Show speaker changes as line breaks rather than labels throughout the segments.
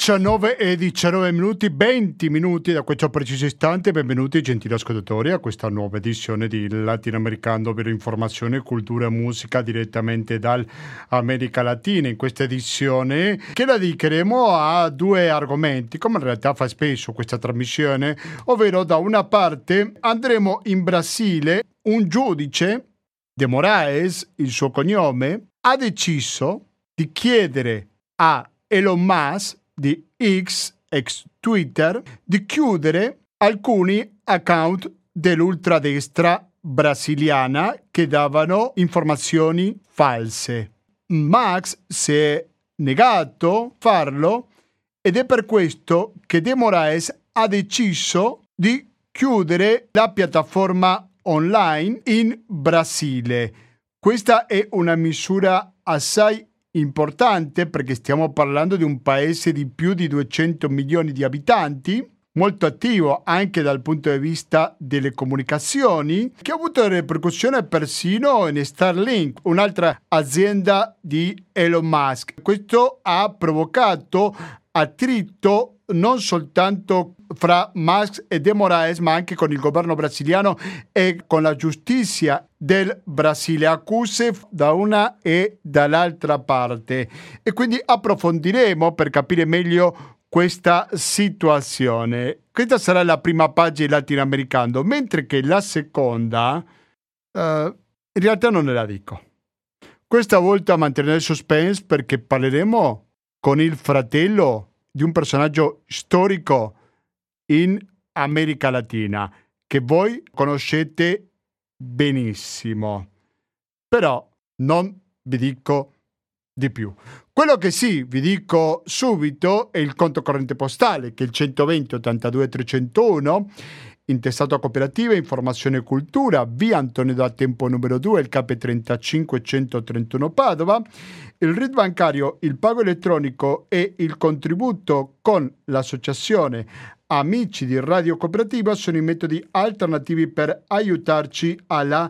19 e 19 minuti, 20 minuti da questo preciso istante. Benvenuti gentili ascoltatori a questa nuova edizione di Latinoamericano, ovvero informazione, cultura e musica direttamente dall'America Latina. In questa edizione che la dedicheremo a due argomenti, come in realtà fa spesso questa trasmissione, ovvero da una parte andremo in Brasile. Un giudice, De Moraes, il suo cognome, ha deciso di chiedere a Elon Musk di X, ex Twitter, di chiudere alcuni account dell'ultradestra brasiliana che davano informazioni false. Musk si è negato a farlo ed è per questo che De Moraes ha deciso di chiudere la piattaforma online in Brasile. Questa è una misura assai importante perché stiamo parlando di un paese di più di 200 milioni di abitanti, molto attivo anche dal punto di vista delle comunicazioni, che ha avuto ripercussione persino in Starlink, un'altra azienda di Elon Musk. Questo ha provocato attrito non soltanto fra Musk e De Moraes, ma anche con il governo brasiliano e con la giustizia del Brasile, accuse da una e dall'altra parte. E quindi approfondiremo per capire meglio questa situazione. Questa sarà la prima pagina latinoamericana, mentre che la seconda in realtà non la dico. Questa volta manterrò il suspense perché parleremo con il fratello di un personaggio storico in America Latina che voi conoscete benissimo, però non vi dico di più. Quello che sì vi dico subito è il conto corrente postale, che è il 120 82 301, intestato a Cooperativa Informazione e Cultura, via Antonio da Tempo numero 2, il KP 35 131 Padova. Il RID bancario, il pago elettronico e il contributo con l'associazione Amici di Radio Cooperativa sono i metodi alternativi per aiutarci alla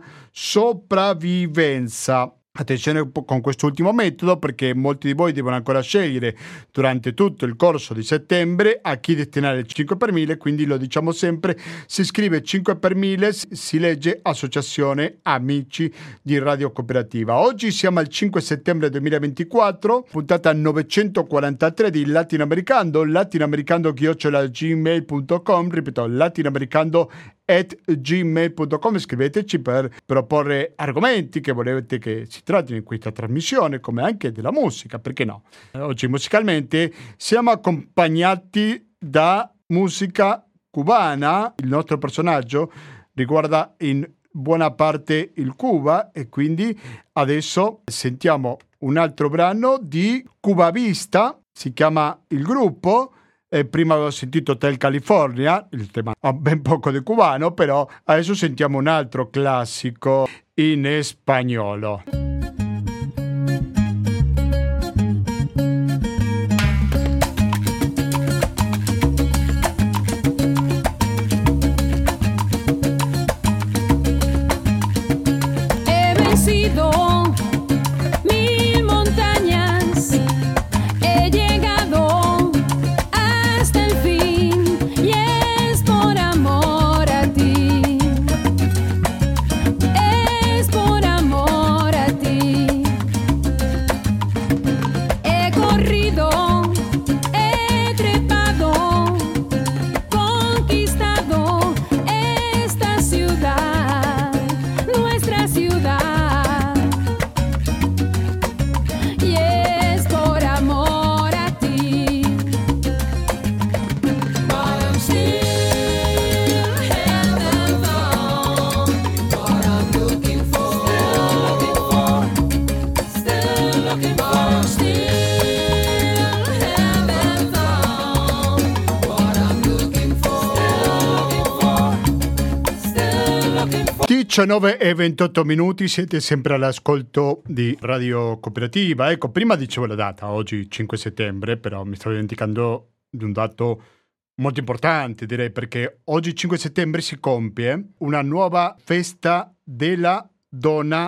sopravvivenza. Attenzione con quest'ultimo metodo perché molti di voi devono ancora scegliere durante tutto il corso di settembre a chi destinare il 5 per 1000, quindi lo diciamo sempre, si scrive 5 per 1000, si legge Associazione Amici di Radio Cooperativa. Oggi siamo al 5 settembre 2024, puntata 943 di latinoamericano@gmail.com, ripeto, latinoamericano@gmail.com. Scriveteci per proporre argomenti che volete che si trattino in questa trasmissione, come anche della musica, perché no? Oggi musicalmente siamo accompagnati da musica cubana. Il nostro personaggio riguarda in buona parte il Cuba e quindi adesso sentiamo un altro brano di Cuba Vista, si chiama il gruppo. Prima avevo sentito Hotel California, il tema ha ben poco di cubano, però adesso sentiamo un altro classico in spagnolo. Sono 9 e 28 minuti, siete sempre all'ascolto di Radio Cooperativa. Ecco, prima dicevo la data, oggi 5 settembre, però mi stavo dimenticando di un dato molto importante, direi, perché oggi 5 settembre si compie una nuova festa della donna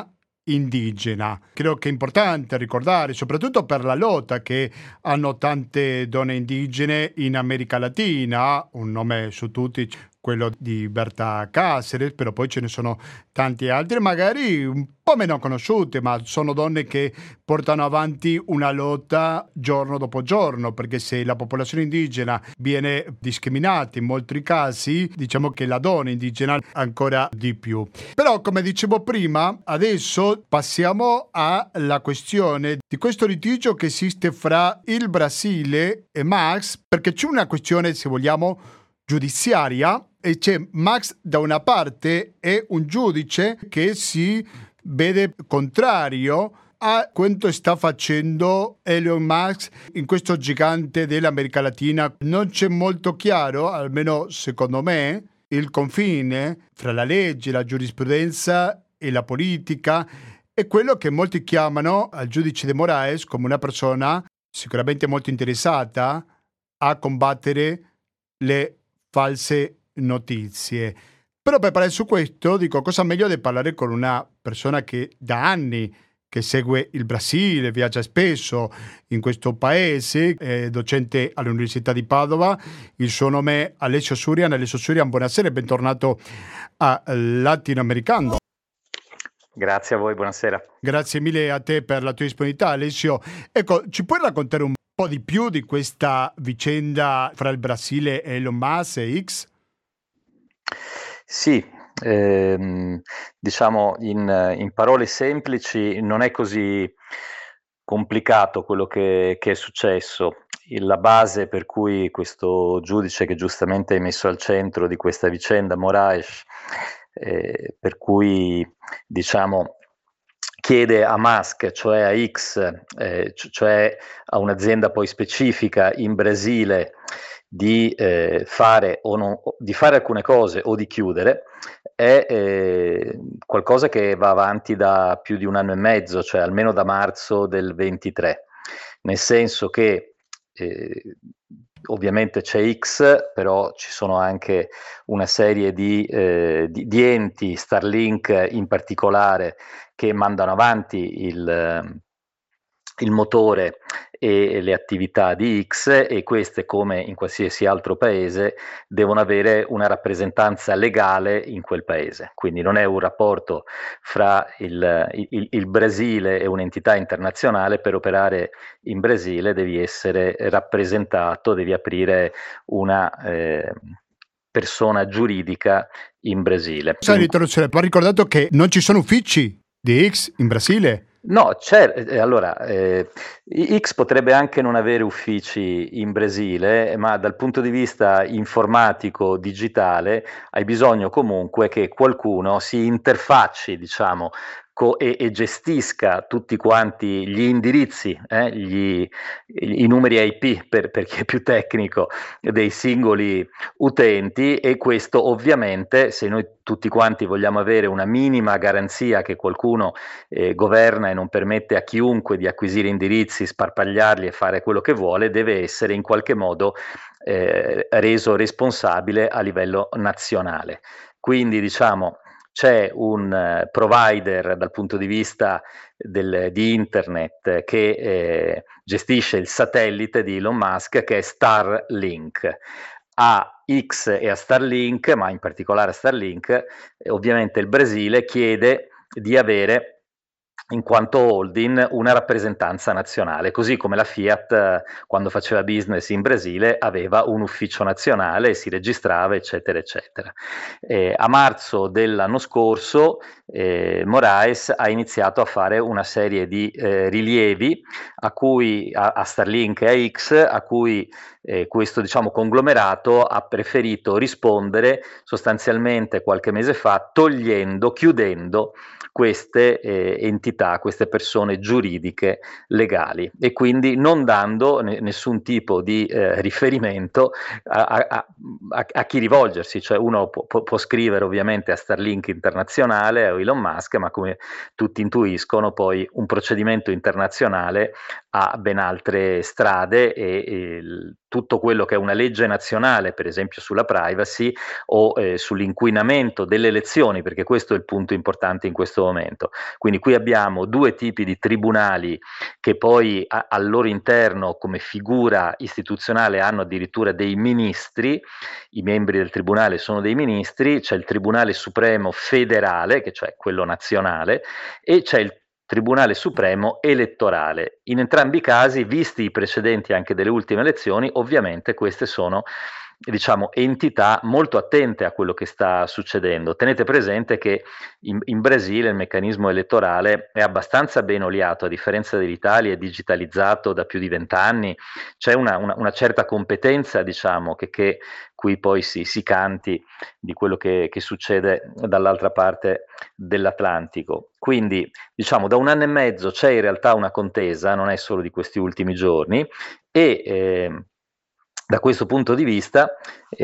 indigena. Credo che è importante ricordare, soprattutto per la lotta che hanno tante donne indigene in America Latina, un nome su tutti, quello di Berta Cáceres, però poi ce ne sono tanti altri, magari un po' meno conosciute, ma sono donne che portano avanti una lotta giorno dopo giorno, perché se la popolazione indigena viene discriminata in molti casi, diciamo che la donna indigena ancora di più. Però, come dicevo prima, adesso passiamo alla questione di questo litigio che esiste fra il Brasile e Max, perché c'è una questione, se vogliamo, giudiziaria, e c'è Max da una parte e un giudice che si vede contrario a quanto sta facendo Elon Musk in questo gigante dell'America Latina. Non c'è molto chiaro, almeno secondo me, il confine fra la legge, la giurisprudenza e la politica, è quello che molti chiamano al giudice De Moraes come una persona sicuramente molto interessata a combattere le false notizie. Però per parlare su questo, dico, cosa meglio di parlare con una persona che da anni che segue il Brasile, viaggia spesso in questo paese, è docente all'Università di Padova. Il suo nome è Alessio Surian. Alessio Surian, buonasera e bentornato a Latinoamericano.
Grazie a voi, buonasera.
Grazie mille a te per la tua disponibilità, Alessio. Ecco, ci puoi raccontare un po' di più di questa vicenda fra il Brasile e Elon Musk e X?
Sì, diciamo in parole semplici non è così complicato quello che è successo. La base per cui questo giudice che giustamente è messo al centro di questa vicenda, Moraes, per cui diciamo chiede a Musk, cioè a X, cioè a un'azienda poi specifica in Brasile di fare di fare alcune cose o di chiudere, è qualcosa che va avanti da più di 1 anno e mezzo, cioè almeno da marzo del 23, nel senso che ovviamente c'è X, però ci sono anche una serie di enti, Starlink in particolare, che mandano avanti il motore e le attività di X, e queste, come in qualsiasi altro paese, devono avere una rappresentanza legale in quel paese. Quindi non è un rapporto fra il Brasile e un'entità internazionale. Per operare in Brasile devi essere rappresentato, devi aprire una persona giuridica in Brasile.
Scusa l'interruzione, ma ha ricordato che non ci sono uffici di X in Brasile?
No, allora, X potrebbe anche non avere uffici in Brasile, ma dal punto di vista informatico, digitale, hai bisogno comunque che qualcuno si interfacci, diciamo, e gestisca tutti quanti gli indirizzi, i numeri IP, per chi è più tecnico, dei singoli utenti. E questo ovviamente, se noi tutti quanti vogliamo avere una minima garanzia che qualcuno governa e non permette a chiunque di acquisire indirizzi, sparpagliarli e fare quello che vuole, deve essere in qualche modo reso responsabile a livello nazionale. Quindi, diciamo, c'è un provider dal punto di vista di internet che gestisce il satellite di Elon Musk, che è Starlink. A X e a Starlink, ma in particolare a Starlink, ovviamente il Brasile chiede di avere, in quanto holding, una rappresentanza nazionale, così come la Fiat, quando faceva business in Brasile, aveva un ufficio nazionale e si registrava, eccetera, eccetera. A marzo dell'anno scorso Moraes ha iniziato a fare una serie di rilievi a Starlink e a X, a cui questo, diciamo, conglomerato ha preferito rispondere sostanzialmente qualche mese fa, chiudendo queste entità, queste persone giuridiche legali, e quindi non dando nessun tipo di riferimento a chi rivolgersi. Cioè, uno può scrivere ovviamente a Starlink Internazionale o Elon Musk, ma come tutti intuiscono, poi un procedimento internazionale ha ben altre strade e tutto quello che è una legge nazionale, per esempio sulla privacy o sull'inquinamento delle elezioni, perché questo è il punto importante in questo momento. Quindi qui abbiamo due tipi di tribunali che poi al loro interno come figura istituzionale hanno addirittura dei ministri, i membri del tribunale sono dei ministri, c'è il Tribunale Supremo federale, che cioè quello nazionale, e c'è il Tribunale Supremo elettorale. In entrambi i casi, visti i precedenti anche delle ultime elezioni, ovviamente queste sono, diciamo, entità molto attente a quello che sta succedendo. Tenete presente che in Brasile il meccanismo elettorale è abbastanza ben oliato, a differenza dell'Italia, è digitalizzato da più di 20 anni, c'è una certa competenza, diciamo, che qui poi si canti di quello che succede dall'altra parte dell'Atlantico. Quindi, diciamo, da 1 anno e mezzo c'è in realtà una contesa, non è solo di questi ultimi giorni, e da questo punto di vista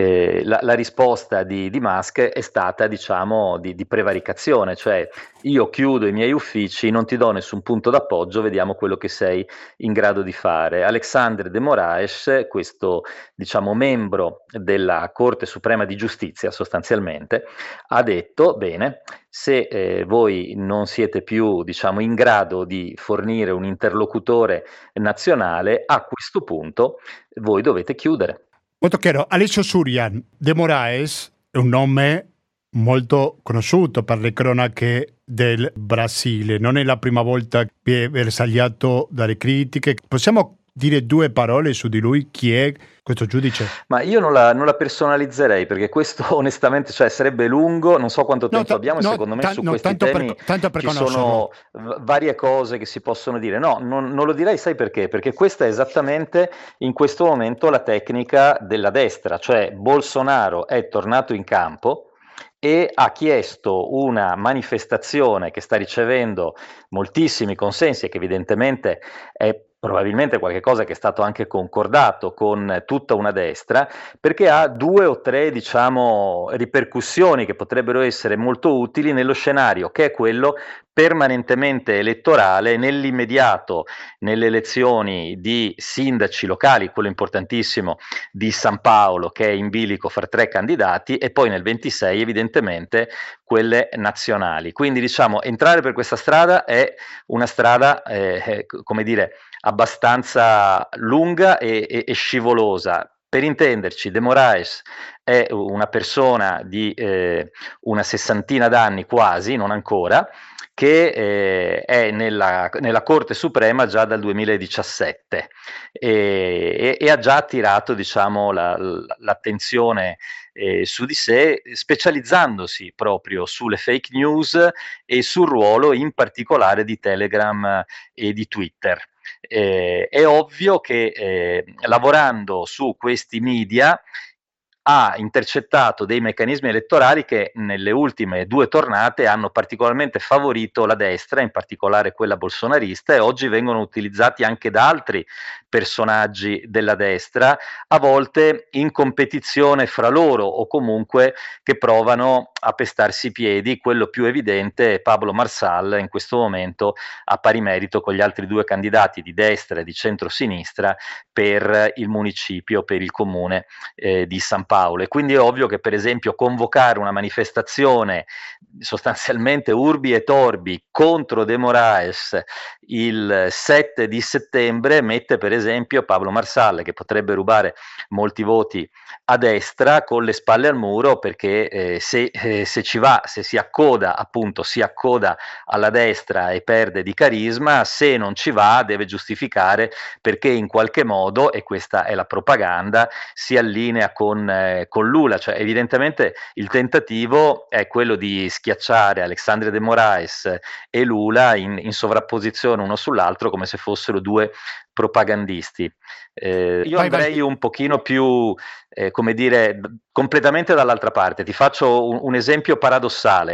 la risposta di Musk è stata, diciamo, di prevaricazione, cioè io chiudo i miei uffici, non ti do nessun punto d'appoggio, vediamo quello che sei in grado di fare. Alexandre de Moraes, questo, diciamo, membro della Corte Suprema di Giustizia sostanzialmente, ha detto, bene, se voi non siete più, diciamo, in grado di fornire un interlocutore nazionale, a questo punto voi dovete chiudere.
Molto chiaro. Alessio Surian, De Moraes è un nome molto conosciuto per le cronache del Brasile. Non è la prima volta che è bersagliato dalle critiche. Possiamo dire due parole su di lui? Chi è questo giudice?
Ma io non la personalizzerei, perché questo onestamente, cioè, sarebbe lungo, non so quanto tempo abbiamo, e secondo me su questi temi ci sono varie cose che si possono dire. No, non lo direi, sai perché? Perché questa è esattamente in questo momento la tecnica della destra, cioè Bolsonaro è tornato in campo e ha chiesto una manifestazione che sta ricevendo moltissimi consensi e che evidentemente è probabilmente qualcosa che è stato anche concordato con tutta una destra, perché ha 2 o 3, diciamo, ripercussioni che potrebbero essere molto utili nello scenario, che è quello permanentemente elettorale nell'immediato, nelle elezioni di sindaci locali, quello importantissimo di San Paolo, che è in bilico fra 3 candidati, e poi nel 26 evidentemente quelle nazionali. Quindi, diciamo, entrare per questa strada è una strada, come dire, abbastanza lunga e scivolosa. Per intenderci, De Moraes è una persona di una 60ina d'anni quasi, non ancora, che è nella Corte Suprema già dal 2017 e ha già attirato, diciamo, l'attenzione su di sé, specializzandosi proprio sulle fake news e sul ruolo in particolare di Telegram e di Twitter. È ovvio che lavorando su questi media ha intercettato dei meccanismi elettorali che nelle ultime 2 tornate hanno particolarmente favorito la destra, in particolare quella bolsonarista, e oggi vengono utilizzati anche da altri personaggi della destra, a volte in competizione fra loro o comunque che provano a pestarsi i piedi. Quello più evidente è Pablo Marçal, in questo momento a pari merito con gli altri 2 candidati di destra e di centrosinistra per il municipio, per il comune di San Paolo. E quindi è ovvio che, per esempio, convocare una manifestazione sostanzialmente urbi e torbi contro De Moraes il 7 di settembre mette, per esempio, Pablo Marçal, che potrebbe rubare molti voti a destra, con le spalle al muro, perché se ci va, se si accoda, appunto, si accoda alla destra e perde di carisma, se non ci va deve giustificare perché in qualche modo, e questa è la propaganda, si allinea con Lula. Cioè, evidentemente il tentativo è quello di schiacciare Alexandre de Moraes e Lula in sovrapposizione uno sull'altro, come se fossero 2 propagandisti. Io andrei un pochino più, come dire, completamente dall'altra parte. Ti faccio un esempio paradossale.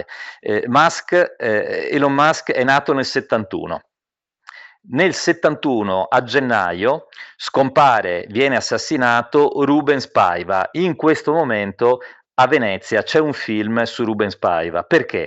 Elon Musk è nato nel 71. Nel 71, a gennaio, scompare, viene assassinato Rubens Paiva. In questo momento a Venezia c'è un film su Rubens Paiva. Perché?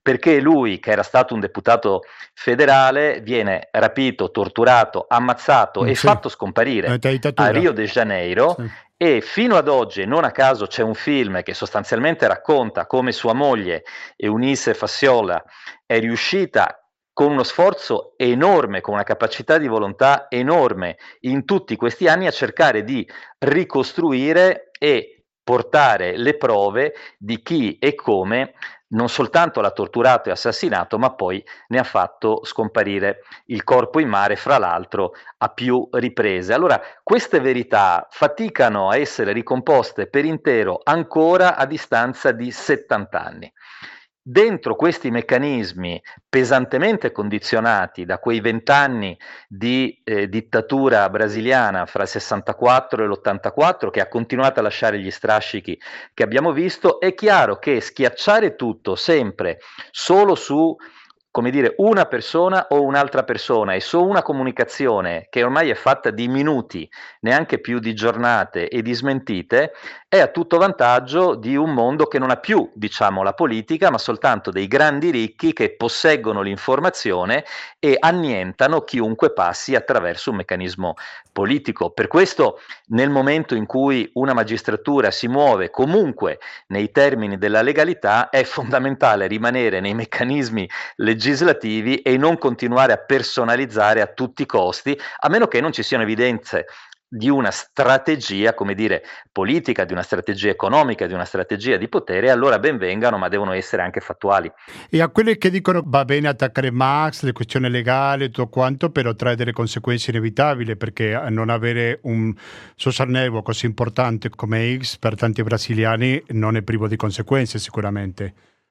perché lui, che era stato un deputato federale, viene rapito, torturato, ammazzato e
Sì,
fatto scomparire a
dittatura.
Rio de Janeiro.
Sì.
E fino ad oggi, e non a caso c'è un film che sostanzialmente racconta come sua moglie Eunice Fasciola è riuscita con uno sforzo enorme, con una capacità di volontà enorme in tutti questi anni a cercare di ricostruire e portare le prove di chi e come non soltanto l'ha torturato e assassinato, ma poi ne ha fatto scomparire il corpo in mare, fra l'altro a più riprese. Allora, queste verità faticano a essere ricomposte per intero ancora a distanza di 70 anni. Dentro questi meccanismi pesantemente condizionati da quei 20 anni di dittatura brasiliana fra il 64 e l'84, che ha continuato a lasciare gli strascichi che abbiamo visto, è chiaro che schiacciare tutto sempre solo su, come dire, una persona o un'altra persona e su una comunicazione che ormai è fatta di minuti, neanche più di giornate e di smentite, è a tutto vantaggio di un mondo che non ha più, diciamo, la politica, ma soltanto dei grandi ricchi che posseggono l'informazione e annientano chiunque passi attraverso un meccanismo politico. Per questo, nel momento in cui una magistratura si muove comunque nei termini della legalità, è fondamentale rimanere nei meccanismi legislativi e non continuare a personalizzare a tutti i costi, a meno che non ci siano evidenze di una strategia, come dire, politica, di una strategia economica, di una strategia di potere, allora ben vengano, ma devono essere anche fattuali.
E a quelli che dicono va bene attaccare Max, le questioni legali, tutto quanto, però trae delle conseguenze inevitabili perché non avere un social network così importante come X per tanti brasiliani non è privo di conseguenze sicuramente.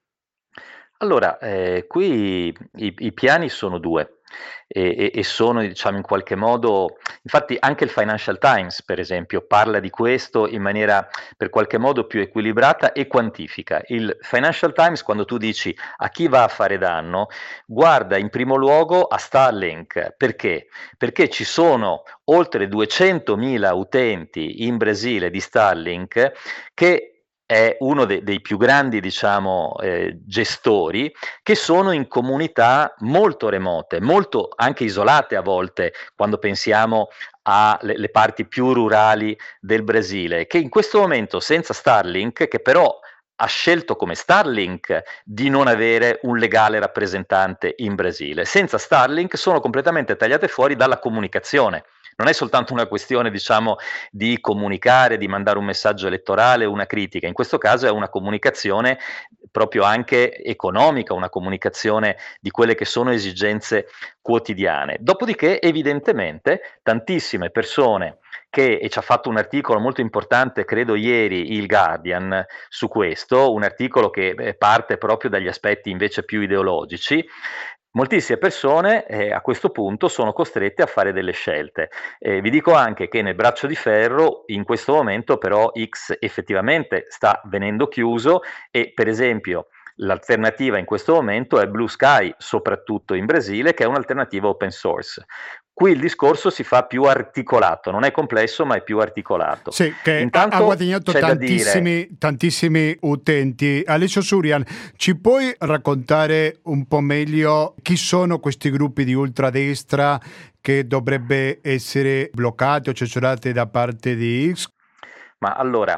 Allora, qui i piani sono 2 e sono, diciamo, in qualche modo, infatti anche il Financial Times, per esempio, parla di questo in maniera per qualche modo più equilibrata e quantifica. Il Financial Times, quando tu dici a chi va a fare danno, guarda in primo luogo a Starlink. Perché? Perché ci sono oltre 200.000 utenti in Brasile di Starlink, che è uno dei più grandi, diciamo, gestori, che sono in comunità molto remote, molto anche isolate a volte, quando pensiamo alle parti più rurali del Brasile, che in questo momento senza Starlink, che però ha scelto come Starlink di non avere un legale rappresentante in Brasile, senza Starlink sono completamente tagliate fuori dalla comunicazione. Non è soltanto una questione, diciamo, di comunicare, di mandare un messaggio elettorale, una critica, in questo caso è una comunicazione proprio anche economica, una comunicazione di quelle che sono esigenze quotidiane. Dopodiché, evidentemente, tantissime persone e ci ha fatto un articolo molto importante, credo ieri, il Guardian, su questo, un articolo che parte proprio dagli aspetti invece più ideologici. Moltissime persone a questo punto sono costrette a fare delle scelte. Vi dico anche che nel braccio di ferro in questo momento però X effettivamente sta venendo chiuso e per esempio l'alternativa in questo momento è Blue Sky, soprattutto in Brasile, che è un'alternativa open source. Qui il discorso si fa più articolato, non è complesso ma è più articolato.
Sì, che ha
Intanto
guadagnato
c'è da dire.
tantissimi utenti. Alessio Surian, ci puoi raccontare un po' meglio chi sono questi gruppi di ultradestra che dovrebbe essere bloccati o censurati da parte di X?
Ma allora,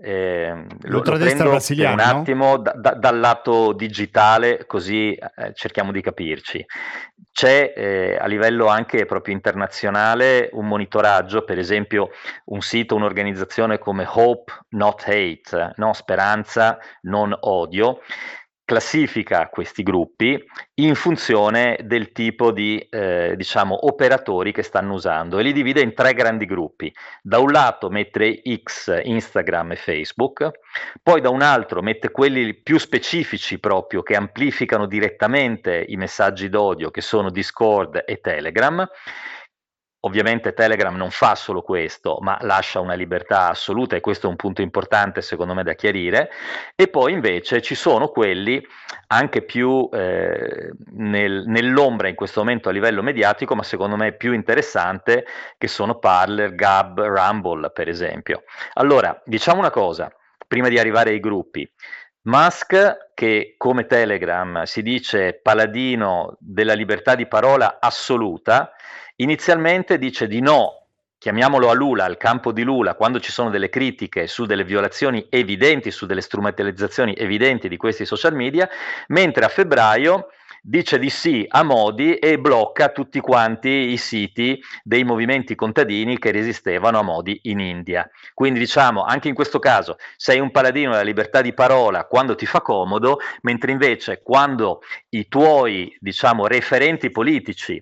lo
L'ultradestra
prendo per un
brasiliana, no?
attimo dal lato digitale, così cerchiamo di capirci. C'è a livello anche proprio internazionale un monitoraggio, per esempio un sito, un'organizzazione come Hope Not Hate, no? Speranza, non odio, classifica questi gruppi in funzione del tipo di diciamo operatori che stanno usando e li divide in 3 grandi gruppi. Da un lato mette X, Instagram e Facebook, poi da un altro mette quelli più specifici proprio che amplificano direttamente i messaggi d'odio che sono Discord e Telegram. Ovviamente Telegram non fa solo questo, ma lascia una libertà assoluta e questo è un punto importante secondo me da chiarire. E poi invece ci sono quelli anche più nell'ombra in questo momento a livello mediatico, ma secondo me più interessante, che sono Parler, Gab, Rumble per esempio. Allora, diciamo una cosa, prima di arrivare ai gruppi. Musk, che come Telegram si dice paladino della libertà di parola assoluta, inizialmente dice di no, chiamiamolo a Lula, al campo di Lula, quando ci sono delle critiche su delle violazioni evidenti, su delle strumentalizzazioni evidenti di questi social media, mentre a febbraio dice di sì a Modi e blocca tutti quanti i siti dei movimenti contadini che resistevano a Modi in India. Quindi diciamo, anche in questo caso, sei un paladino della libertà di parola quando ti fa comodo, mentre invece quando i tuoi, diciamo, referenti politici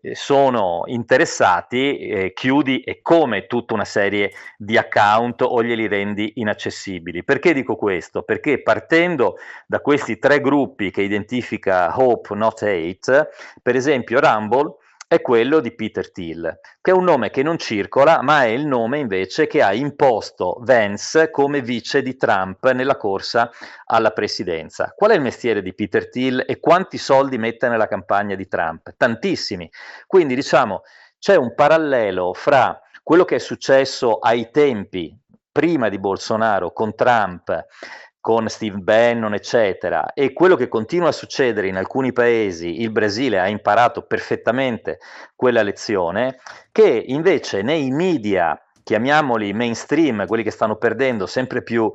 sono interessati, chiudi e come tutta una serie di account o glieli rendi inaccessibili. Perché dico questo? Perché partendo da questi tre gruppi che identifica Hope Not Hate, per esempio Rumble è quello di Peter Thiel, che è un nome che non circola, ma è il nome invece che ha imposto Vance come vice di Trump nella corsa alla presidenza. Qual è il mestiere di Peter Thiel e quanti soldi mette nella campagna di Trump? Tantissimi. Quindi diciamo c'è un parallelo fra quello che è successo ai tempi prima di Bolsonaro con Trump, con Steve Bannon, eccetera, e quello che continua a succedere in alcuni paesi, il Brasile ha imparato perfettamente quella lezione, che invece nei media, chiamiamoli mainstream, quelli che stanno perdendo sempre più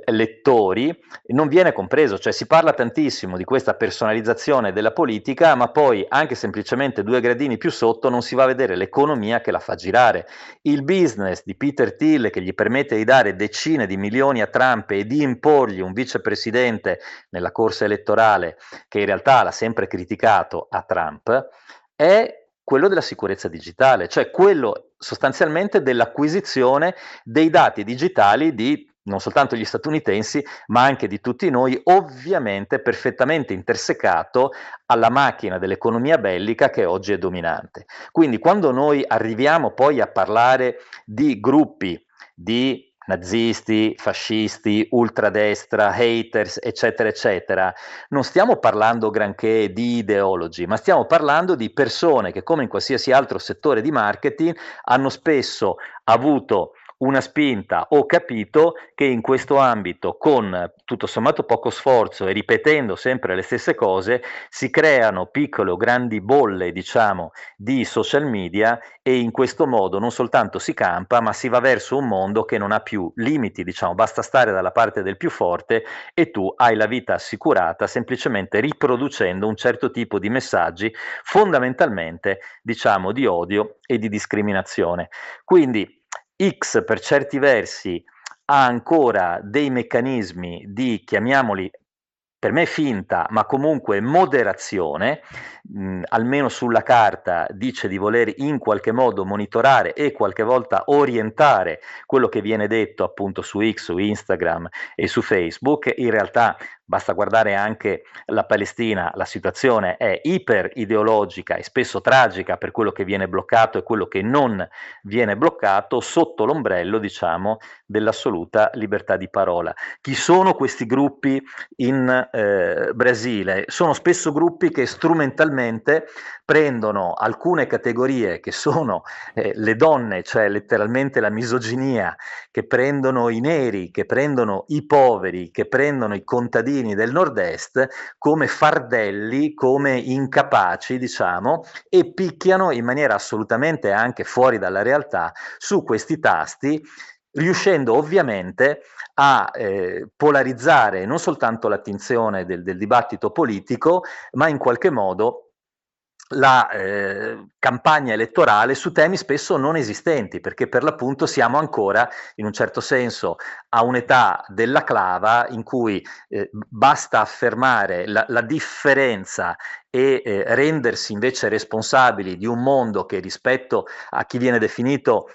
lettori, non viene compreso, cioè si parla tantissimo di questa personalizzazione della politica, ma poi anche semplicemente 2 gradini più sotto non si va a vedere l'economia che la fa girare. Il business di Peter Thiel che gli permette di dare decine di milioni a Trump e di imporgli un vicepresidente nella corsa elettorale, che in realtà l'ha sempre criticato a Trump, è quello della sicurezza digitale, cioè quello sostanzialmente dell'acquisizione dei dati digitali di non soltanto gli statunitensi, ma anche di tutti noi, ovviamente perfettamente intersecato alla macchina dell'economia bellica che oggi è dominante. Quindi quando noi arriviamo poi a parlare di gruppi di nazisti, fascisti, ultradestra, haters, eccetera, eccetera, non stiamo parlando granché di ideologi, ma stiamo parlando di persone che, come in qualsiasi altro settore di marketing, hanno spesso avuto una spinta o capito che in questo ambito, con tutto sommato poco sforzo e ripetendo sempre le stesse cose, si creano piccole o grandi bolle, diciamo, di social media e in questo modo non soltanto si campa, ma si va verso un mondo che non ha più limiti, diciamo, basta stare dalla parte del più forte e tu hai la vita assicurata semplicemente riproducendo un certo tipo di messaggi fondamentalmente, diciamo, di odio e di discriminazione. Quindi X per certi versi ha ancora dei meccanismi di, chiamiamoli, per me finta, ma comunque moderazione, almeno sulla carta dice di voler in qualche modo monitorare e qualche volta orientare quello che viene detto appunto su X, su Instagram e su Facebook, in realtà basta guardare anche la Palestina, la situazione è iper ideologica e spesso tragica per quello che viene bloccato e quello che non viene bloccato sotto l'ombrello, diciamo, dell'assoluta libertà di parola. Chi sono questi gruppi in Brasile? Sono spesso gruppi che strumentalmente prendono alcune categorie che sono le donne, cioè letteralmente la misoginia, che prendono i neri, che prendono i poveri, che prendono i contadini del nord-est come fardelli, come incapaci, diciamo, e picchiano in maniera assolutamente anche fuori dalla realtà su questi tasti, riuscendo ovviamente a polarizzare non soltanto l'attenzione del dibattito politico, ma in qualche modo la campagna elettorale su temi spesso non esistenti, perché per l'appunto siamo ancora in un certo senso a un'età della clava in cui basta affermare la differenza e rendersi invece responsabili di un mondo che rispetto a chi viene definito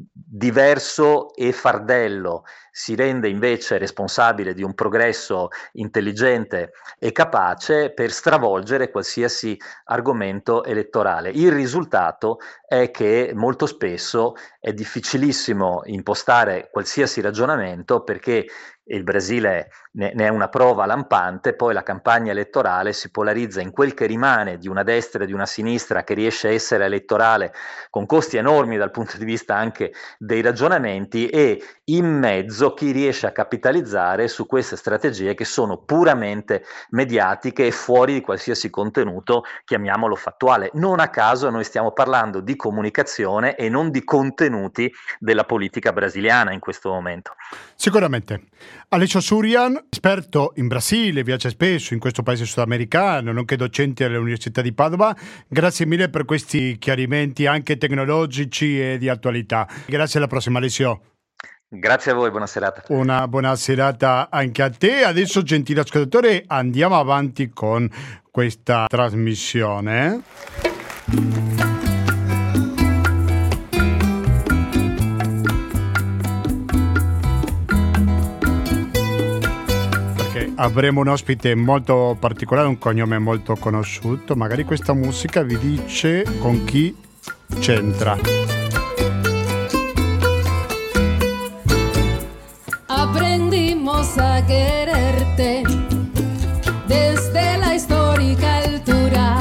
diverso e fardello si rende invece responsabile di un progresso intelligente e capace per stravolgere qualsiasi argomento elettorale. Il risultato è che molto spesso è difficilissimo impostare qualsiasi ragionamento perché il Brasile ne è una prova lampante, poi la campagna elettorale si polarizza in quel che rimane di una destra e di una sinistra che riesce a essere elettorale con costi enormi dal punto di vista anche dei ragionamenti e in mezzo chi riesce a capitalizzare su queste strategie che sono puramente mediatiche e fuori di qualsiasi contenuto, chiamiamolo fattuale. Non a caso noi stiamo parlando di comunicazione e non di contenuti della politica brasiliana in questo momento.
Sicuramente. Alessio Surian, esperto in Brasile, viaggia spesso in questo paese sudamericano, nonché docente all'Università di Padova. Grazie mille per questi chiarimenti anche tecnologici e di attualità. Grazie, alla prossima, Alessio.
Grazie a voi, buona serata.
Una buona serata anche a te. Adesso, gentile ascoltatore, andiamo avanti con questa trasmissione. Perché avremo un ospite molto particolare, un cognome molto conosciuto. Magari questa musica vi dice con chi c'entra.
Aprendimos a quererte desde la histórica altura,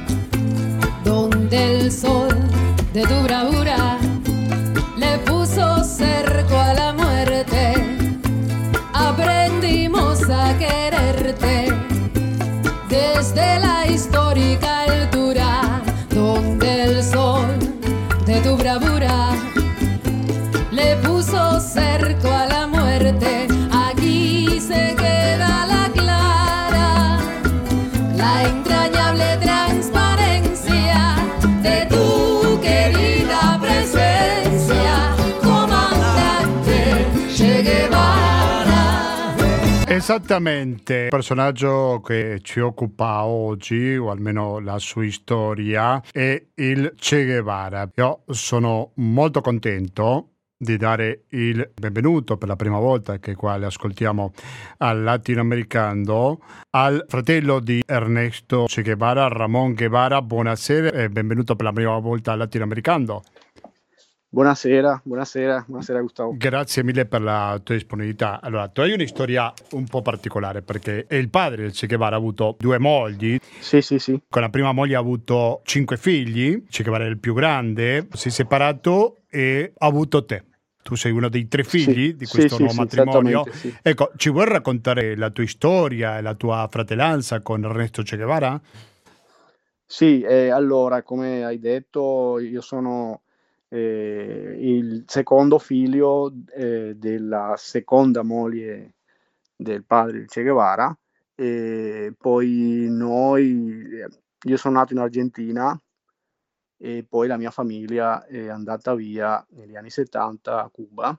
donde el sol de tu bravura le puso cerco a la muerte. Aprendimos a quererte desde la histórica altura, donde el sol de tu bravura le puso cerco a la muerte. Aquí se queda la clara, la entrañable transparencia de tu querida presencia, comandante Che Guevara.
Esattamente, il personaggio che ci occupa oggi, o almeno la sua storia, è il Che Guevara. Io sono molto contento di dare il benvenuto per la prima volta che qua le ascoltiamo al Latinoamericano al fratello di Ernesto Che Guevara, Ramon Guevara. Buonasera e benvenuto per la prima volta al Latinoamericano.
Buonasera Gustavo.
Grazie mille per la tua disponibilità. Allora, tu hai una storia un po' particolare perché il padre del Che Guevara ha avuto 2 mogli.
Sì.
Con la prima moglie ha avuto 5 figli. Che Guevara è il più grande, si è separato e ha avuto te. Tu sei uno dei 3 figli di questo nuovo matrimonio.
Sì.
Ecco, ci vuoi raccontare la tua storia e la tua fratellanza con Ernesto Che Guevara?
Sì, allora, come hai detto, io sono il secondo figlio della seconda moglie del padre di Che Guevara. E poi io sono nato in Argentina e poi la mia famiglia è andata via negli anni 70 a Cuba,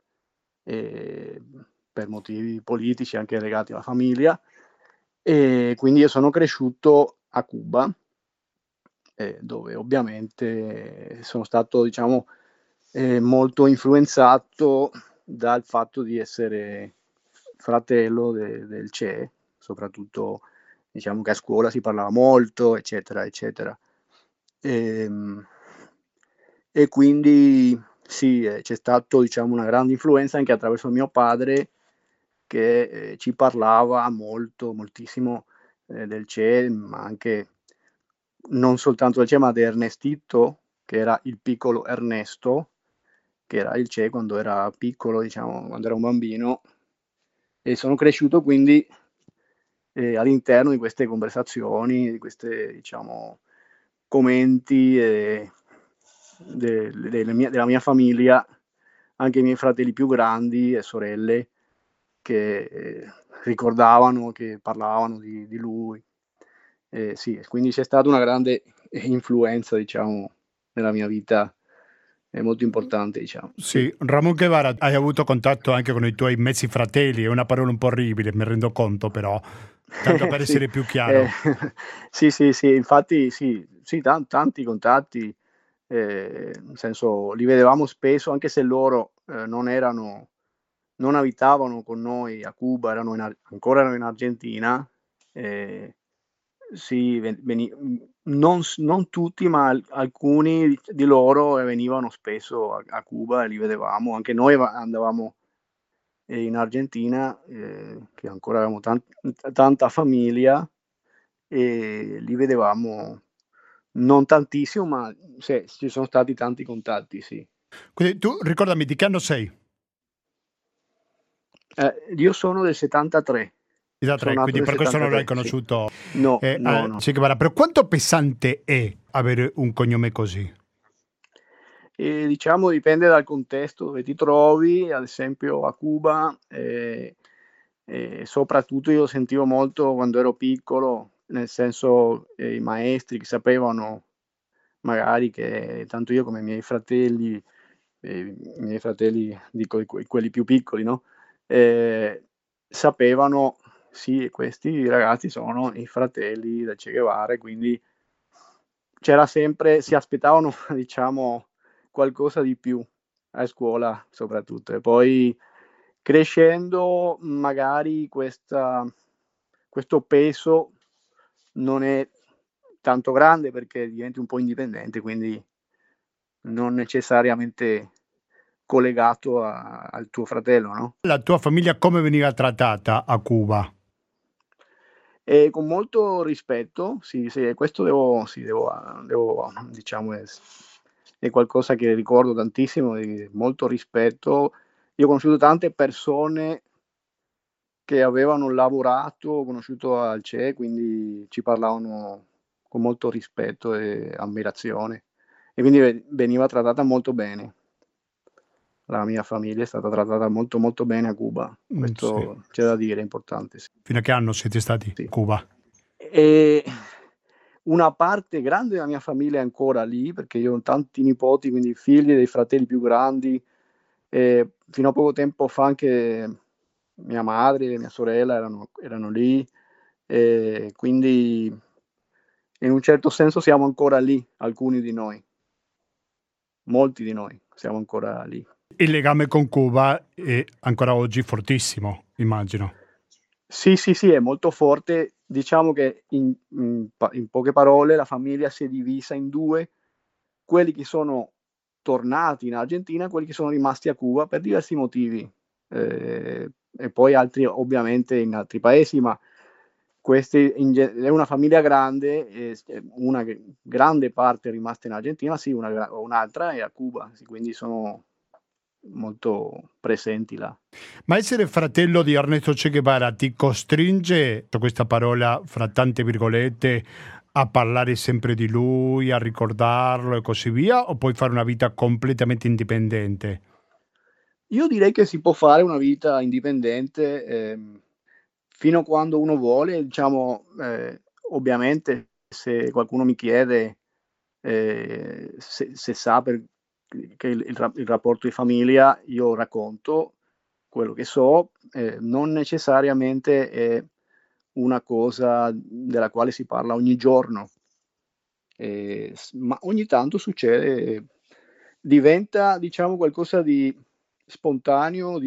per motivi politici anche legati alla famiglia, e quindi io sono cresciuto a Cuba, dove ovviamente sono stato, diciamo, molto influenzato dal fatto di essere fratello del Che, soprattutto diciamo che a scuola si parlava molto, eccetera, eccetera. E quindi sì, c'è stato, diciamo, una grande influenza anche attraverso mio padre, che ci parlava moltissimo del Che, ma anche non soltanto del Che, ma di Ernestito, che era il piccolo Ernesto, che era il Che quando era piccolo, diciamo, quando era un bambino. E sono cresciuto quindi all'interno di queste conversazioni, di queste, diciamo, commenti della mia famiglia, anche i miei fratelli più grandi e sorelle che ricordavano, che parlavano di lui. Sì, quindi c'è stata una grande influenza, diciamo, nella mia vita, è molto importante, diciamo.
Sì, Ramon Guevara, hai avuto contatto anche con i tuoi mezzi fratelli, è una parola un po' orribile, mi rendo conto, però tanto per essere più chiaro.
Sì, infatti sì, tanti contatti, nel senso li vedevamo spesso, anche se loro non abitavano con noi a Cuba, ancora erano in Argentina. Sì, non tutti, ma alcuni di loro venivano spesso a Cuba e li vedevamo. Anche noi andavamo in Argentina, che ancora avevamo tanta famiglia, e li vedevamo non tantissimo, ma sì, ci sono stati tanti contatti, sì.
Quindi tu ricordami di che anno sei?
Io sono del 73,
Da
sono
3,
nato
quindi
nel
per questo non l'hai
73, sì.
conosciuto
No, no, no.
Che Guevara. Però quanto pesante è avere un cognome così?
E diciamo dipende dal contesto dove ti trovi, ad esempio a Cuba, soprattutto io sentivo molto quando ero piccolo, nel senso, i maestri che sapevano magari che tanto io come i miei fratelli dico quelli più piccoli, no, ehm, sapevano: "Sì, questi ragazzi sono i fratelli del Che Guevara", e quindi c'era sempre, si aspettavano diciamo qualcosa di più a scuola soprattutto. E poi crescendo magari questo peso non è tanto grande perché diventi un po' indipendente, quindi non necessariamente collegato al tuo fratello, no?
La tua famiglia come veniva trattata a Cuba?
E con molto rispetto, sì, sì, e questo devo diciamo è qualcosa che ricordo tantissimo, di molto rispetto. Io ho conosciuto tante persone che avevano lavorato, ho conosciuto al CE, quindi ci parlavano con molto rispetto e ammirazione, e quindi veniva trattata molto bene. La mia famiglia è stata trattata molto, molto bene a Cuba,
Sì.
questo c'è da dire, è importante, sì.
Fino a che anno siete stati
Sì.
a Cuba?
E una parte grande della mia famiglia è ancora lì, perché io ho tanti nipoti, quindi figli dei fratelli più grandi, e fino a poco tempo fa anche mia madre e mia sorella erano lì, quindi in un certo senso siamo ancora lì, alcuni di noi, molti di noi siamo ancora lì.
Il legame con Cuba è ancora oggi fortissimo, immagino.
Sì, sì, sì, è molto forte. Diciamo che in poche parole la famiglia si è divisa in 2: quelli che sono tornati in Argentina e quelli che sono rimasti a Cuba per diversi motivi, e poi altri ovviamente in altri paesi, ma questi è una famiglia grande, e una grande parte è rimasta in Argentina, sì, un'altra è a Cuba, sì, quindi sono molto presenti là.
Ma essere fratello di Ernesto Che Guevara ti costringe, questa parola fra tante virgolette, a parlare sempre di lui, a ricordarlo e così via, o puoi fare una vita completamente indipendente?
Io direi che si può fare una vita indipendente, fino a quando uno vuole, diciamo, ovviamente se qualcuno mi chiede, se sa che il rapporto di famiglia, io racconto quello che so, non necessariamente è una cosa della quale si parla ogni giorno. Ma ogni tanto succede, diventa diciamo qualcosa di spontaneo,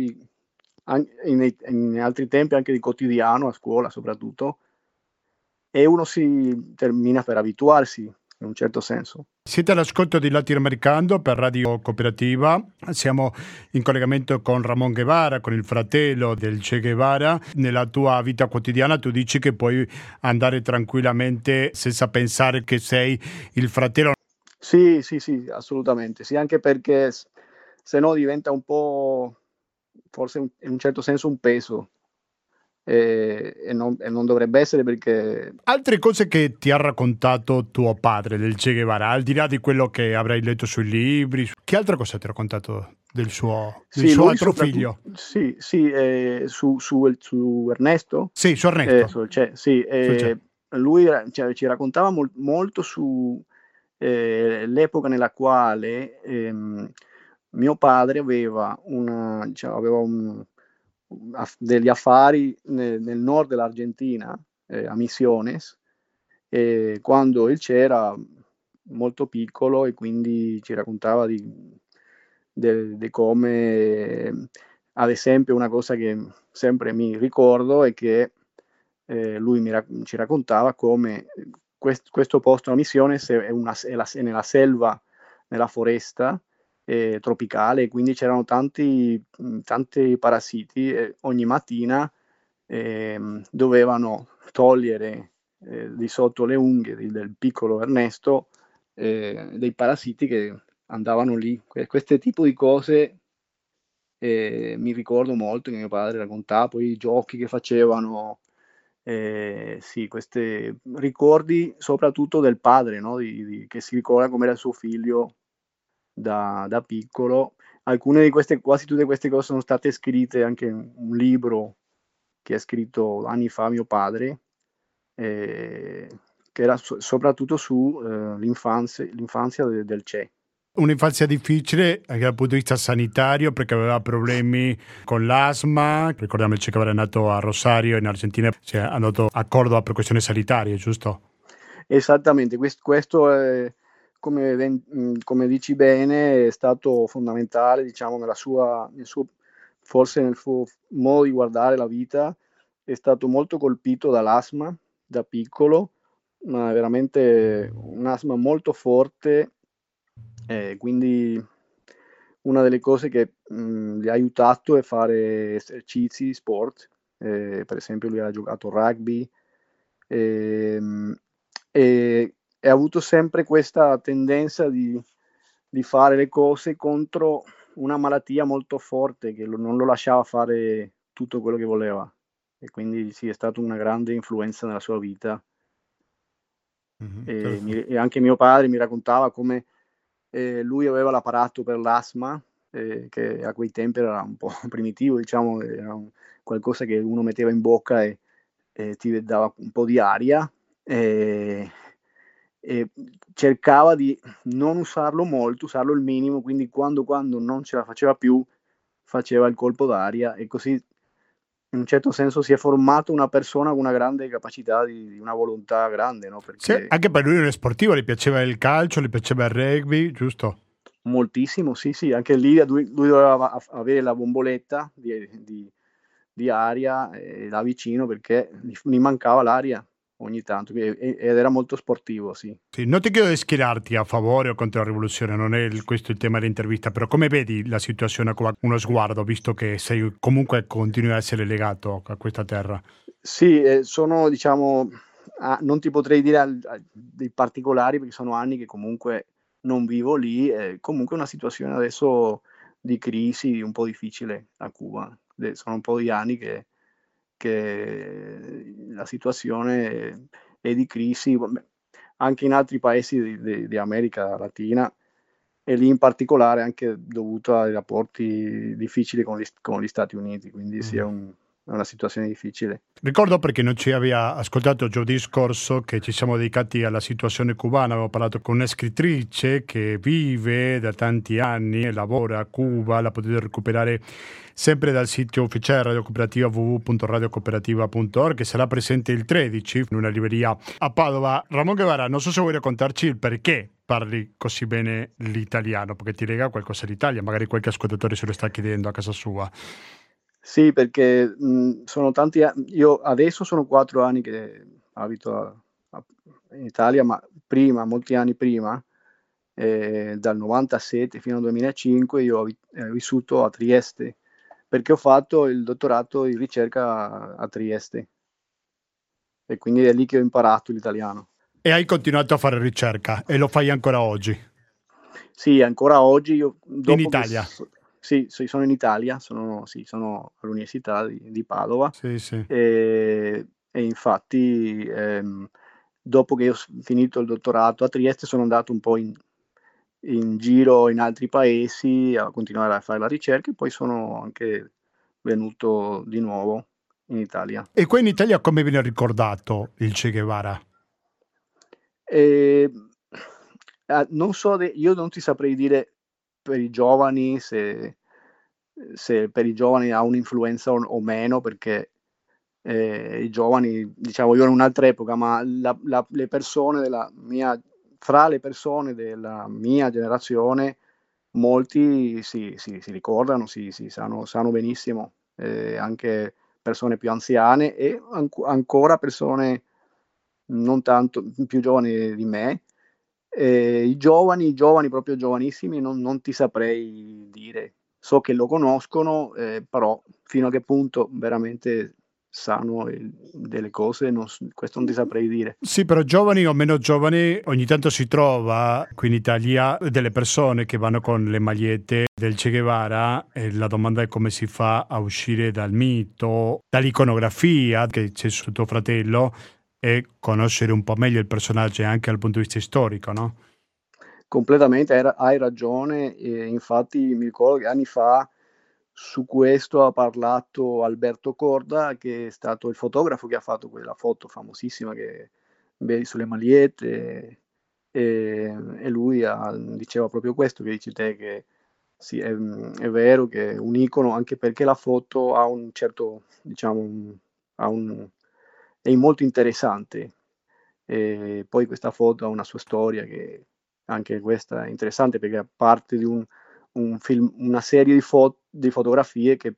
in altri tempi anche di quotidiano, a scuola soprattutto, e uno si termina per abituarsi in un certo senso.
Siete all'ascolto di Latinoamericano per Radio Cooperativa. Siamo in collegamento con Ramon Guevara, con il fratello del Che Guevara. Nella tua vita quotidiana tu dici che puoi andare tranquillamente senza pensare che sei il fratello.
Sì, sì, sì, assolutamente. Sì, anche perché se no diventa un po', forse in un certo senso un peso, e non dovrebbe essere, perché
Altre cose che ti ha raccontato tuo padre del Che Guevara, al di là di quello che avrai letto sui libri, che altra cosa ti ha raccontato del
sì,
suo
lui
altro
soprattutto,
figlio?
sì, sì, su Ernesto,
Sì, su Ernesto.
sì,
Sul Che.
lui cioè, ci raccontava molto su, l'epoca nella quale, mio padre aveva degli affari nel nord dell'Argentina, a Misiones, quando il Che era molto piccolo, e quindi ci raccontava di come, ad esempio, una cosa che sempre mi ricordo è che lui ci raccontava come questo posto, a Misiones, è nella selva, nella foresta tropicale, quindi c'erano tanti parassiti, e ogni mattina dovevano togliere di sotto le unghie del piccolo Ernesto dei parassiti che andavano lì. Questo tipo di cose mi ricordo molto che mio padre raccontava poi i giochi che facevano, sì, questi ricordi soprattutto del padre, no? Che si ricorda come era il suo figlio da piccolo. Alcune di queste, quasi tutte queste cose sono state scritte anche in un libro che ha scritto anni fa mio padre, che era soprattutto su l'infanzia del Che.
Un'infanzia difficile anche dal punto di vista sanitario perché aveva problemi con l'asma. Ricordiamoci che era nato a Rosario in Argentina, cioè, è andato a Córdoba per questioni sanitarie, giusto?
Esattamente, questo è, come dici bene, è stato fondamentale, diciamo, forse nel suo modo di guardare la vita. È stato molto colpito dall'asma da piccolo, ma veramente un asma molto forte, quindi una delle cose che gli ha aiutato è fare esercizi, sport. Per esempio lui ha giocato rugby, ehm, e ha avuto sempre questa tendenza di fare le cose contro una malattia molto forte che non lo lasciava fare tutto quello che voleva, e quindi sì, è stata una grande influenza nella sua vita. E anche mio padre mi raccontava come lui aveva l'apparato per l'asma, che a quei tempi era un po' primitivo, diciamo, era qualcosa che uno metteva in bocca e ti dava un po' di aria, e cercava di non usarlo molto, usarlo il minimo, quindi quando non ce la faceva più faceva il colpo d'aria, e così in un certo senso si è formato una persona con una grande capacità di una volontà grande, no?
Sì,
Perché
anche per lui era sportivo, gli piaceva il calcio, gli piaceva il rugby, giusto?
moltissimo, sì, sì, anche lì lui doveva avere la bomboletta di aria là vicino, perché gli mancava l'aria ogni tanto, ed era molto sportivo, sì.
Sì, non ti chiedo di schierarti a favore o contro la rivoluzione, non è questo il tema dell'intervista, però come vedi la situazione con uno sguardo, visto che sei comunque continui a essere legato a questa terra?
Sì, sono, diciamo, non ti potrei dire dei particolari, perché sono anni che comunque non vivo lì, comunque è una situazione adesso di crisi un po' difficile a Cuba. Sono un po' di anni che la situazione è di crisi, anche in altri paesi di America Latina, e lì in particolare anche dovuto ai rapporti difficili con gli Stati Uniti, quindi sì, è una situazione difficile.
Ricordo perché non ci aveva ascoltato giovedì scorso che ci siamo dedicati alla situazione cubana, avevo parlato con una scrittrice che vive da tanti anni e lavora a Cuba, la potete recuperare sempre dal sito ufficiale Radio Cooperativa www.radiocooperativa.org, che sarà presente il 13 in una libreria a Padova. Ramon Guevara, non so se vuoi raccontarci il perché parli così bene l'italiano, perché ti lega qualcosa all'Italia, magari qualche ascoltatore se lo sta chiedendo a casa sua.
Sì, perché sono tanti anni, io adesso sono 4 anni che abito in Italia, ma prima, molti anni prima, dal 97 fino al 2005, io ho vissuto a Trieste, perché ho fatto il dottorato di ricerca a Trieste, e quindi è lì che ho imparato l'italiano.
E hai continuato a fare ricerca e lo fai ancora oggi?
Sì, ancora oggi io
In Italia?
Sì, sono in Italia, sono all'Università di Padova,
Sì, sì.
e infatti dopo che ho finito il dottorato a Trieste sono andato un po' in giro in altri paesi a continuare a fare la ricerca, e poi sono anche venuto di nuovo in Italia.
E qua in Italia come viene ricordato il Che Guevara?
Non so, io non ti saprei dire per i giovani se per i giovani ha un'influenza o meno, perché i giovani, diciamo, io ero in un'altra epoca, ma le persone fra le persone della mia generazione, molti si ricordano, sanno benissimo, anche persone più anziane e ancora persone non tanto più giovani di me. I giovani, proprio giovanissimi, non ti saprei dire. So che lo conoscono, però fino a che punto veramente sanno delle cose, questo non ti saprei dire.
Sì, però giovani o meno giovani, ogni tanto si trova qui in Italia delle persone che vanno con le magliette del Che Guevara e la domanda è come si fa a uscire dal mito, dall'iconografia che c'è su tuo fratello e conoscere un po' meglio il personaggio anche dal punto di vista storico, no?
Completamente, hai ragione, e infatti mi ricordo che anni fa su questo ha parlato Alberto Corda, che è stato il fotografo che ha fatto quella foto famosissima che vedi sulle magliette, e lui diceva proprio questo che dici te, che sì, è vero che è un icono, anche perché la foto ha un certo, diciamo, è molto interessante, e poi questa foto ha una sua storia che anche questa è interessante perché è parte di un film, una serie di fotografie che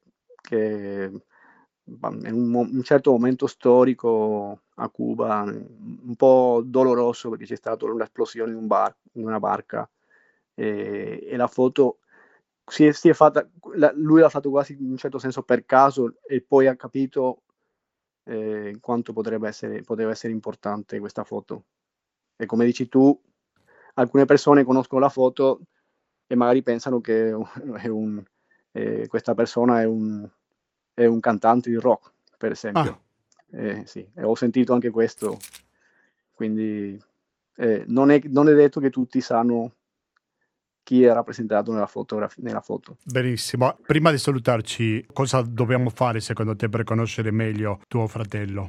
in un certo momento storico a Cuba, un po' doloroso perché c'è stata un'esplosione in una barca, e la foto si è fatta, lui l'ha fatto quasi in un certo senso per caso e poi ha capito quanto poteva essere importante questa foto. E come dici tu, alcune persone conoscono la foto e magari pensano che questa persona è un cantante di rock, per esempio. Sì, ho sentito anche questo, quindi non è detto che tutti sanno chi è rappresentato nella foto.
Benissimo. Prima di salutarci, cosa dobbiamo fare secondo te per conoscere meglio tuo fratello?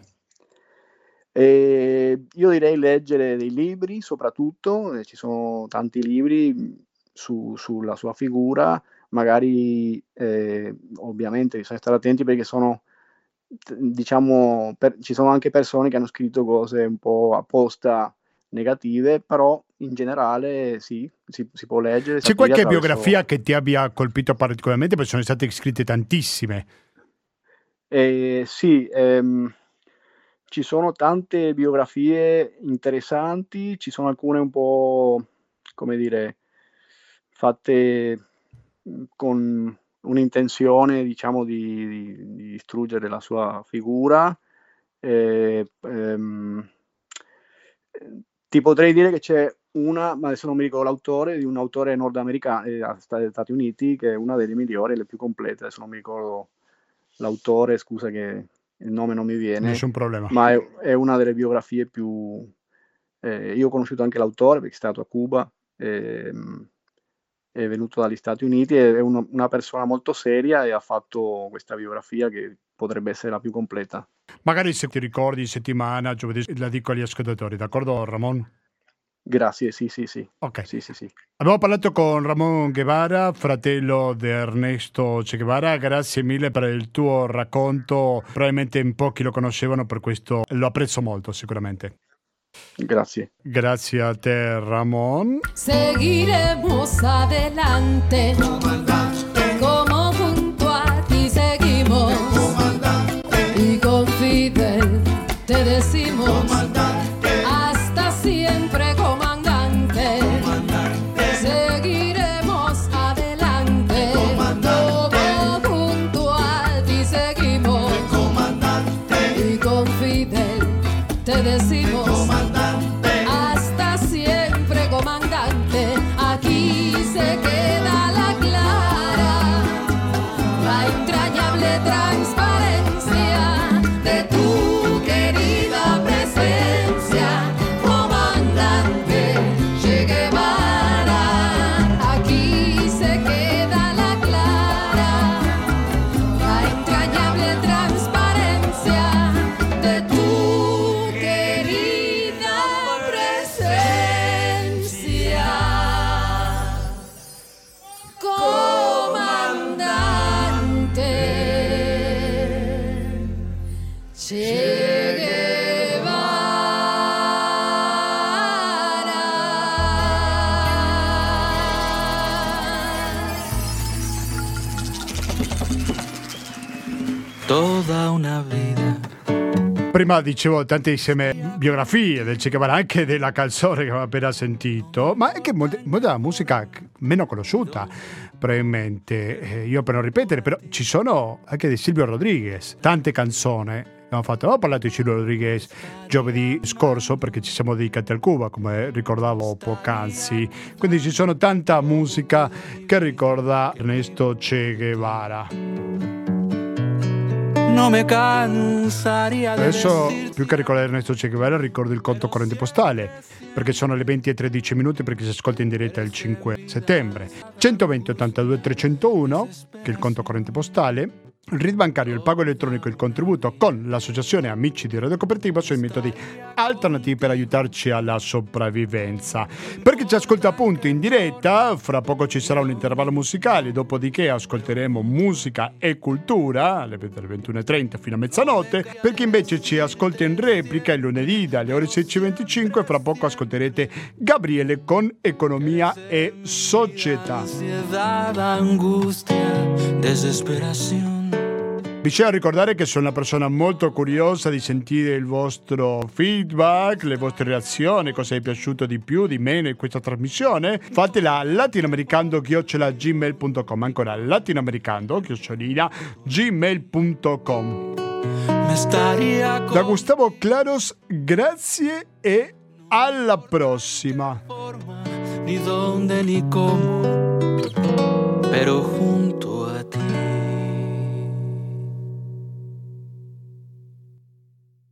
Io direi leggere dei libri, soprattutto, ci sono tanti libri sulla sua figura, magari ovviamente bisogna stare attenti perché sono, diciamo, ci sono anche persone che hanno scritto cose un po' apposta negative, però in generale sì, si può leggere.
C'è qualche biografia che ti abbia colpito particolarmente? Perché sono state scritte tantissime.
Sì, ci sono tante biografie interessanti, ci sono alcune un po', come dire, fatte con un'intenzione, diciamo, di distruggere la sua figura. Ti potrei dire che c'è una, ma adesso non mi ricordo l'autore, di un autore nordamericano degli Stati Uniti, che è una delle migliori e le più complete. Adesso non mi ricordo l'autore, scusa che il nome non mi viene.
Nessun problema.
Ma è una delle biografie più... io ho conosciuto anche l'autore perché è stato a Cuba, è venuto dagli Stati Uniti, è una persona molto seria e ha fatto questa biografia che potrebbe essere la più completa.
Magari se ti ricordi in settimana, giovedì, la dico agli ascoltatori, d'accordo Ramon?
Grazie, sì.
Ok.
Sì.
Abbiamo parlato con Ramon Guevara, fratello di Ernesto Che Guevara. Grazie mille per il tuo racconto. Probabilmente in pochi lo conoscevano, per questo lo apprezzo molto sicuramente.
Grazie.
Grazie a te Ramon.
Seguiremos adelante, comandante, como junto a ti seguimos, comandante, y con Fidel te decimos, comandante, hasta siempre, comandante, comandante, seguiremos adelante, comandante, como junto a ti seguimos, comandante, y con Fidel te decimos, comandante, hasta siempre, comandante. Aquí se queda la clara, la entrañable transparencia de tu querida presencia, comandante Che Guevara. Aquí se queda la clara, la entrañable transparencia de tu querida presencia, comandante Che Guevara.
Toda una vida.
Prima dicevo tantissime biografie del Che Guevara, anche della canzone che abbiamo appena sentito, ma anche molta musica meno conosciuta probabilmente. Io per non ripetere, però ci sono anche di Silvio Rodriguez, tante canzoni Abbiamo parlato di Ciro Rodriguez giovedì scorso perché ci siamo dedicati al Cuba, come ricordavo poc'anzi. Quindi ci sono tanta musica che ricorda Ernesto Che Guevara. Adesso, più che ricordare Ernesto Che Guevara, ricordo il conto corrente postale, perché sono le 20:13 perché si ascolta in diretta il 5 settembre. 120 82 301, che è il conto corrente postale. Il RID bancario, il pago elettronico e il contributo con l'associazione Amici di Radio Cooperativa sono i metodi alternativi per aiutarci alla sopravvivenza. Per chi ci ascolta appunto in diretta, fra poco ci sarà un intervallo musicale, dopodiché ascolteremo musica e cultura alle 21:30 fino a mezzanotte. Per chi invece ci ascolta in replica il lunedì dalle ore 16:25, fra poco ascolterete Gabriele con Economia e Società.
Angustia, desesperación.
Bisogna ricordare che sono una persona molto curiosa di sentire il vostro feedback, le vostre reazioni, cosa è piaciuto di più, di meno in questa trasmissione. Fatela a latinoamericando@gmail.com, ancora latinoamericando@gmail.com. Da Gustavo Claros, grazie e alla prossima.
Ni dónde ni cómo, pero juntos